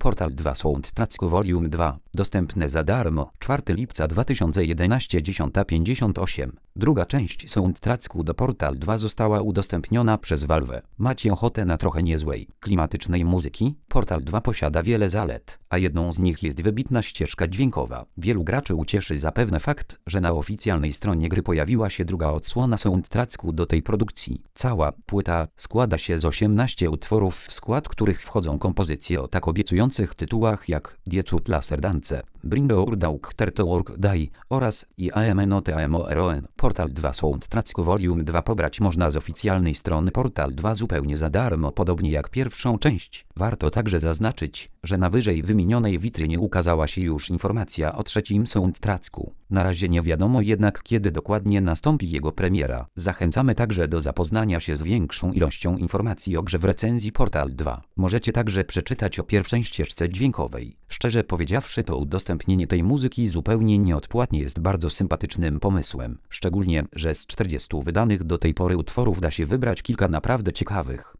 Portal 2 Soundtracks Volume 2. Dostępne za darmo. 4 lipca 2011 10:58. Druga część soundtracku do Portal 2 została udostępniona przez Valve. Macie ochotę na trochę niezłej, klimatycznej muzyki? Portal 2 posiada wiele zalet, a jedną z nich jest wybitna ścieżka dźwiękowa. Wielu graczy ucieszy zapewne fakt, że na oficjalnej stronie gry pojawiła się druga odsłona soundtracku do tej produkcji. Cała płyta składa się z 18 utworów, w skład których wchodzą kompozycje o tak obiecujących tytułach jak Die Cut Laser Dance, Bring Our Daughter to Work Die oraz I Am Not Amon. Portal 2 Soundtracks Volume 2 pobrać można z oficjalnej strony Portal 2 zupełnie za darmo, podobnie jak pierwszą część. Warto także zaznaczyć, że na wyżej wymienionej witrynie ukazała się już informacja o trzecim soundtracku. Na razie nie wiadomo jednak, kiedy dokładnie nastąpi jego premiera. Zachęcamy także do zapoznania się z większą ilością informacji o grze w recenzji Portal 2. Możecie także przeczytać o pierwszej ścieżce dźwiękowej. Szczerze powiedziawszy, to udostępnienie tej muzyki zupełnie nieodpłatnie jest bardzo sympatycznym pomysłem. Szczególnie, że z 40 wydanych do tej pory utworów da się wybrać kilka naprawdę ciekawych.